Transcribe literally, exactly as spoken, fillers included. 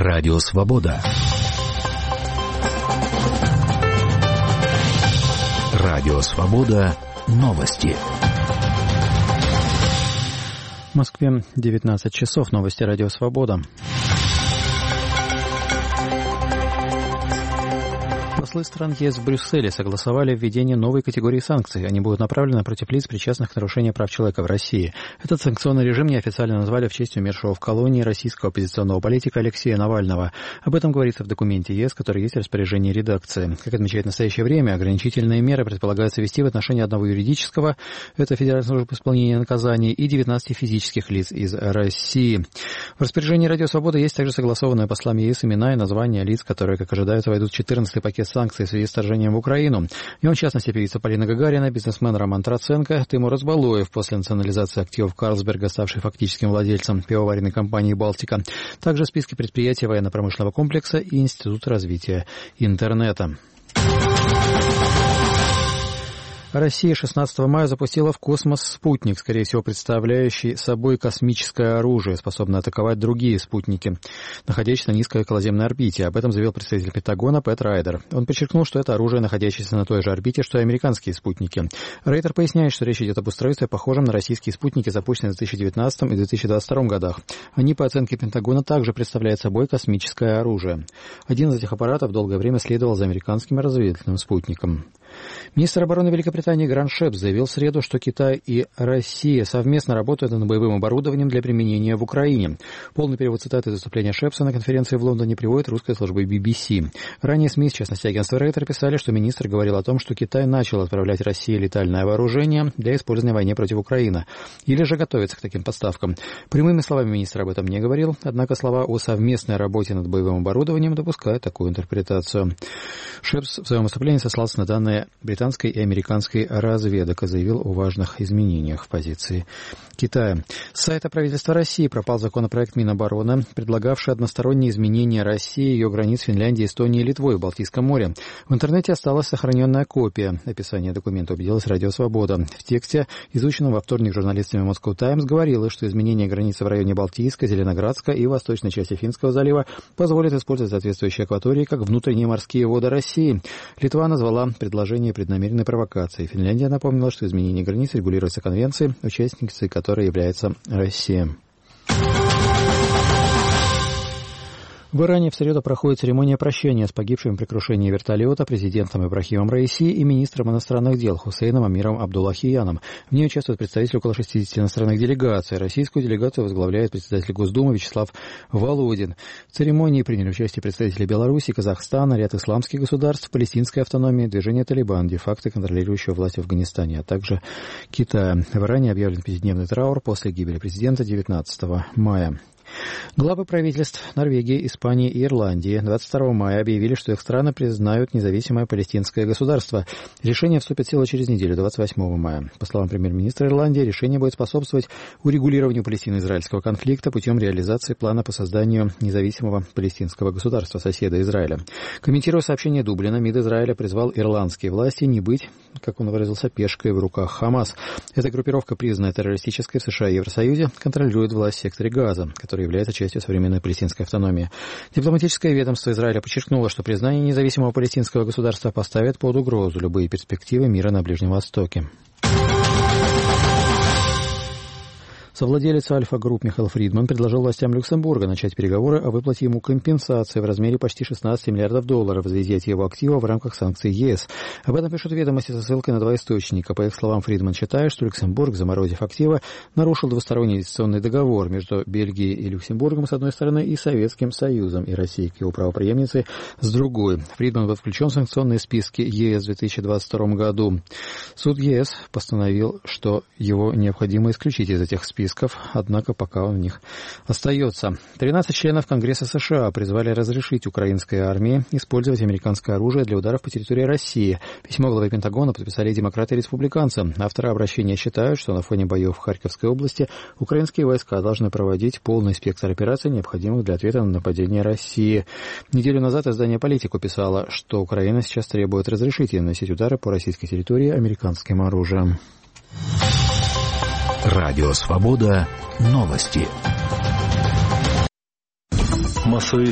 Радио Свобода. Радио Свобода. Новости. В Москве девятнадцать часов. Новости Радио Свобода. Послы стран ЕС в Брюсселе согласовали введение новой категории санкций. Они будут направлены против лиц, причастных к нарушению прав человека в России. Этот санкционный режим неофициально назвали в честь умершего в колонии российского оппозиционного политика Алексея Навального. Об этом говорится в документе ЕС, который есть в распоряжении редакции. Как отмечает в настоящее время, ограничительные меры предполагается ввести в отношении одного юридического, это Федеральная служба исполнения наказаний, и девятнадцати физических лиц из России. В распоряжении Радио Свобода есть также согласованные послами ЕС имена и названия лиц, которые, как ожидается, войдут в четырнадцатый пакет санкций в связи с вторжением в Украину. В нем, в частности, певица Полина Гагарина, бизнесмен Роман Троценко, Тимур Азбалоев, после национализации активов Карлсберга, ставший фактическим владельцем пивоваренной компании «Балтика». Также в списке предприятий военно-промышленного комплекса и Института развития интернета. Россия шестнадцатого мая запустила в космос спутник, скорее всего, представляющий собой космическое оружие, способное атаковать другие спутники, находящиеся на низкой околоземной орбите. Об этом заявил представитель Пентагона Пэт Райдер. Он подчеркнул, что это оружие, находящееся на той же орбите, что и американские спутники. Райдер поясняет, что речь идет об устройстве, похожем на российские спутники, запущенные в две тысячи девятнадцатом и две тысячи двадцать втором годах. Они, по оценке Пентагона, также представляют собой космическое оружие. Один из этих аппаратов долгое время следовал за американским разведывательным спутником. Министр обороны Великобритании Грант Шепс заявил в среду, что Китай и Россия совместно работают над боевым оборудованием для применения в Украине. Полный перевод цитаты из выступления Шепса на конференции в Лондоне приводит русская служба би би си. Ранее СМИ, в частности агентство Рейтер, писали, что министр говорил о том, что Китай начал отправлять России летальное вооружение для использования в войне против Украины, или же готовится к таким поставкам. Прямыми словами министр об этом не говорил, однако слова о совместной работе над боевым оборудованием допускают такую интерпретацию. Шепс в своем выступлении сослался на данные британской и американской разведок и заявил о важных изменениях в позиции Китая. С сайта правительства России пропал законопроект Минобороны, предлагавший односторонние изменения России и ее границ Финляндии, Эстонии и Литвой в Балтийском море. В интернете осталась сохраненная копия. Описание документа убедилась Радио Свобода. В тексте, изученном во вторник журналистами Moscow Times, говорилось, что изменение границы в районе Балтийска, Зеленоградска и восточной части Финского залива позволит использовать соответствующие акватории как внутренние морские воды России. Литва назвала предложение преднамеренной провокацией. Финляндия напомнила, что изменение границ регулируется конвенцией, участницей которой является Россия. В Иране в среду проходит церемония прощания с погибшим при крушении вертолета президентом Ибрахимом Раиси и министром иностранных дел Хусейном Амиром Абдуллахияном. В ней участвуют представители около шестидесяти иностранных делегаций. Российскую делегацию возглавляет председатель Госдумы Вячеслав Володин. В церемонии приняли участие представители Беларуси, Казахстана, ряд исламских государств, палестинской автономии, движения «Талибан», де-факто контролирующего власть в Афганистане, а также Китая. В Иране объявлен пятидневный траур после гибели президента девятнадцатого мая. Главы правительств Норвегии, Испании и Ирландии двадцать второго мая объявили, что их страны признают независимое палестинское государство. Решение вступит в силу через неделю, двадцать восьмого мая. По словам премьер-министра Ирландии, решение будет способствовать урегулированию палестино-израильского конфликта путем реализации плана по созданию независимого палестинского государства, соседа Израиля. Комментируя сообщение Дублина, МИД Израиля призвал ирландские власти не быть, как он выразился, пешкой в руках Хамас. Эта группировка, признанная террористической в США и Евросоюзе, контролирует власть в секторе Газа, который является частью современной палестинской автономии. Дипломатическое ведомство Израиля подчеркнуло, что признание независимого палестинского государства поставит под угрозу любые перспективы мира на Ближнем Востоке. Совладелец Альфа-групп Михаил Фридман предложил властям Люксембурга начать переговоры о выплате ему компенсации в размере почти шестнадцати миллиардов долларов за изъятие его актива в рамках санкций ЕС. Об этом пишут ведомости со ссылкой на два источника. По их словам, Фридман считает, что Люксембург, заморозив активы, нарушил двусторонний инвестиционный договор между Бельгией и Люксембургом с одной стороны и Советским Союзом и Россией, к его правопреемницей, с другой. Фридман был включен в санкционные списки ЕС в две тысячи двадцать втором году. Суд ЕС постановил, что его необходимо исключить из этих списков. Однако пока он в них остается. тринадцать членов Конгресса США призвали разрешить украинской армии использовать американское оружие для ударов по территории России. Письмо главы Пентагона подписали демократы и республиканцы. Авторы обращения считают, что на фоне боев в Харьковской области украинские войска должны проводить полный спектр операций, необходимых для ответа на нападение России. Неделю назад издание «Политику» писало, что Украина сейчас требует разрешить ей наносить удары по российской территории американским оружием. Радио Свобода. Новости. Массовые